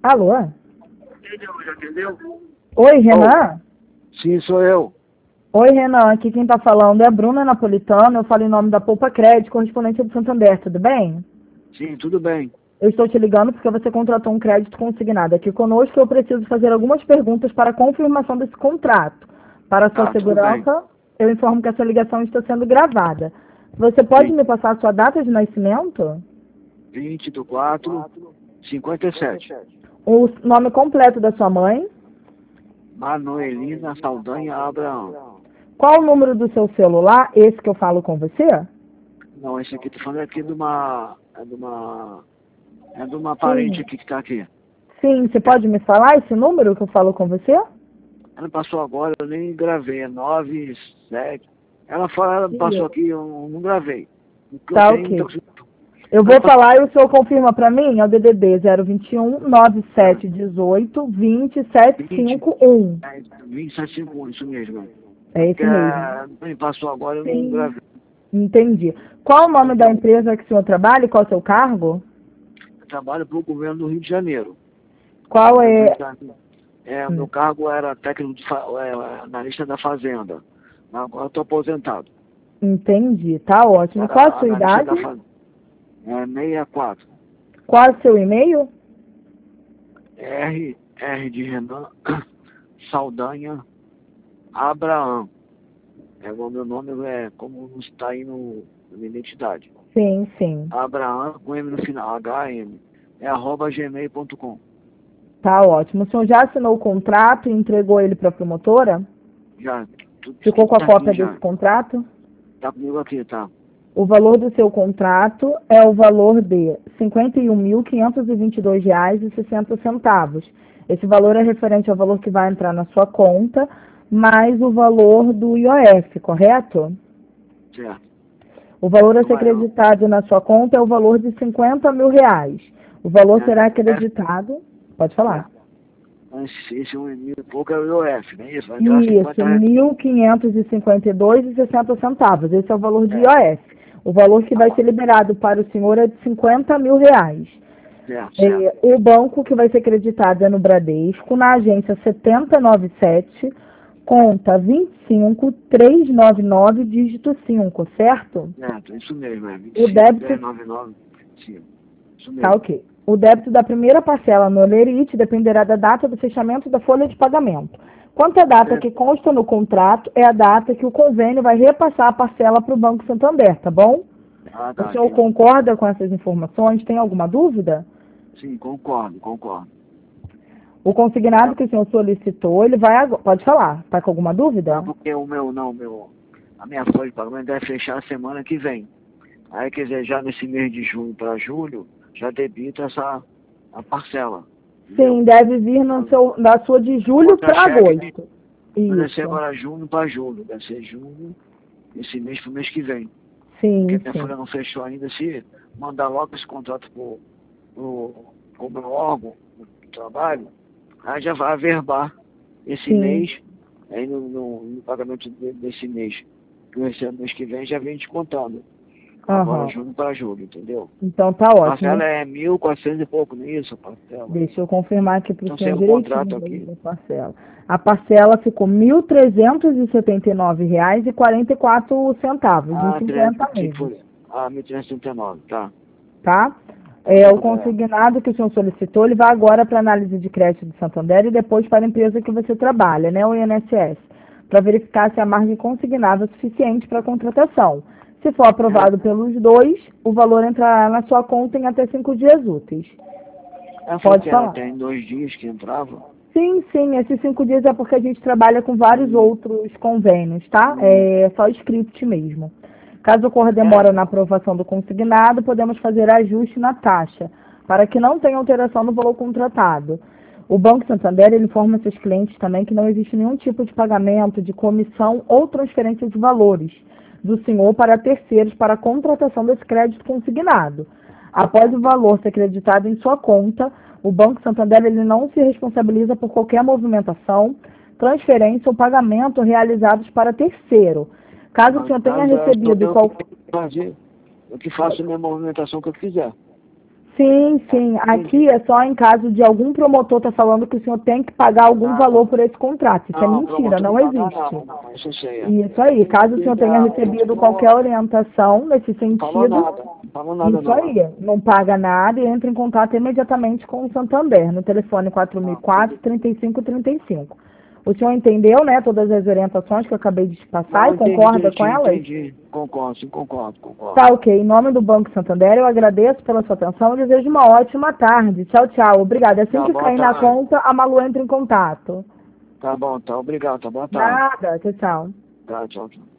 Alô? Já entendeu? Oi, Renan? Sim, sou eu. Oi, Renan. Aqui quem está falando é a Bruna Napolitano. Eu falo em nome da Poupa Crédito, correspondente do Santander. Tudo bem? Sim, tudo bem. Eu estou te ligando porque você contratou um crédito consignado aqui conosco. Eu preciso fazer algumas perguntas para a confirmação desse contrato. Para a sua Tá, tudo bem. segurança, eu informo que essa ligação está sendo gravada. Você pode Sim. me passar a sua data de nascimento? 20/4/57. O nome completo da sua mãe? Manuelina Saldanha Abraão. Qual o número do seu celular? Esse que eu falo com você? Não, esse aqui tô falando aqui de uma. É de uma parente Sim. aqui que tá aqui. Sim, você pode me falar esse número que eu falo com você? Ela passou agora, eu nem gravei, é 97. Ela Sim. passou aqui, eu não gravei. O que eu Tá, tenho, ok. então, Eu vou falar e o senhor confirma para mim? É o DDD 021 9718 20, 20751. 2751, isso mesmo. É Porque esse mesmo. me passou agora, eu não Sim. gravei. Entendi. Qual o nome da empresa que o senhor trabalha e qual é o seu cargo? Eu trabalho para o governo do Rio de Janeiro. Qual é... O meu cargo era técnico analista da fazenda. Agora estou aposentado. Entendi, tá ótimo. Qual a Era sua analista idade? da fazenda. 64. Qual é o seu e-mail? R de Renan Saldanha Abraão. O meu nome é como está aí na minha identidade. Sim, sim. Abraão com M no final, HM. @gmail.com. Tá ótimo. O senhor já assinou o contrato e entregou ele para a promotora? Já, Ficou tudo com a cópia certinho já. desse contrato? Tá comigo aqui, tá? O valor do seu contrato é o valor de R$ 51.522,60. Esse valor é referente ao valor que vai entrar na sua conta, mais o valor do IOF, correto? Certo. O valor a ser Mas acreditado na sua conta é o valor de R$ 50 mil. O valor será acreditado... Pode falar. Esse 1.000 e pouco é o IOF, não é isso? Vai entrar Isso, 50 reais. R$ 1.552,60. Esse é o valor de IOF. O valor que vai ser liberado para o senhor é de R$ 50 mil. Certo, certo. O banco que vai ser acreditado é no Bradesco, na agência 7097, conta 25399, dígito 5, certo? Certo, isso mesmo, é O débito 25399. Sim, isso Tá mesmo. ok. O débito da primeira parcela no Olerite dependerá da data do fechamento da folha de pagamento. Quanto à data que consta no contrato, é a data que o convênio vai repassar a parcela para o Banco Santander, tá bom? Ah, O tá, senhor entendi. concorda com essas informações? Tem alguma dúvida? Sim, concordo. O consignado que o senhor solicitou, ele vai agora. Pode falar. Está com alguma dúvida? Não, porque a minha folha de pagamento deve fechar a semana que vem. Aí, quer dizer, já nesse mês de junho para julho, já debita a parcela. Sim, deve vir na sua de julho para agosto. Deve ser Isso. agora junho para julho. Deve ser junho, esse mês para o mês que vem. Sim, Porque a minha sim. folha não fechou ainda. Se mandar logo esse contrato pro meu órgão de trabalho, aí já vai averbar esse Sim. mês, aí no pagamento desse mês, que vai ser mês que vem, já vem descontando. Agora Aham. junho para julho, entendeu? Então tá A ótimo. parcela é 1.400 e pouco, não é isso, a parcela? Deixa eu confirmar aqui para o Então sem senhor o direitinho contrato aqui. a parcela. A parcela ficou R$ 1.379,44, em 50 meses, 1.339, tá. tá? O consignado que o senhor solicitou, ele vai agora para análise de crédito do Santander e depois para a empresa que você trabalha, né, o INSS, para verificar se a margem consignada é suficiente para a contratação. Se for aprovado pelos dois, o valor entrará na sua conta em até 5 dias úteis. Pode falar. Tem 2 dias que entrava. Sim, esses 5 dias é porque a gente trabalha com vários outros convênios, tá? É só script mesmo. Caso ocorra demora na aprovação do consignado, podemos fazer ajuste na taxa, para que não tenha alteração no valor contratado. O Banco Santander ele informa seus clientes também que não existe nenhum tipo de pagamento, de comissão ou transferência de valores do senhor para terceiros para a contratação desse crédito consignado. Após o valor ser acreditado em sua conta, o Banco Santander ele não se responsabiliza por qualquer movimentação, transferência ou pagamento realizados para terceiro. Caso o senhor tenha recebido qualquer... Eu que faço a minha movimentação que eu quiser. Sim, sim. Aqui é só em caso de algum promotor estar falando que o senhor tem que pagar algum valor por esse contrato. Isso é Não, mentira, promotor não não paga existe. nada, não, isso eu sei. Isso aí. Caso o senhor tenha A gente recebido qualquer orientação nesse não falou sentido, nada, não falou nada isso não. aí. Não paga nada e entra em contato imediatamente com o Santander, no telefone Não, 4004 3535. O senhor entendeu, né, todas as orientações que eu acabei de te passar não, e entendi concorda com direitinho, elas? entendi. Concordo, sim, concordo, concordo. Tá, ok. Em nome do Banco Santander, eu agradeço pela sua atenção e desejo uma ótima tarde. Tchau, tchau. Obrigada. Assim Tá que bom, cair na tá. conta, a Malu entra em contato. Tá bom, tá. Obrigado, tá. Boa tarde. Nada. Tchau, tchau. Tá, tchau, tchau.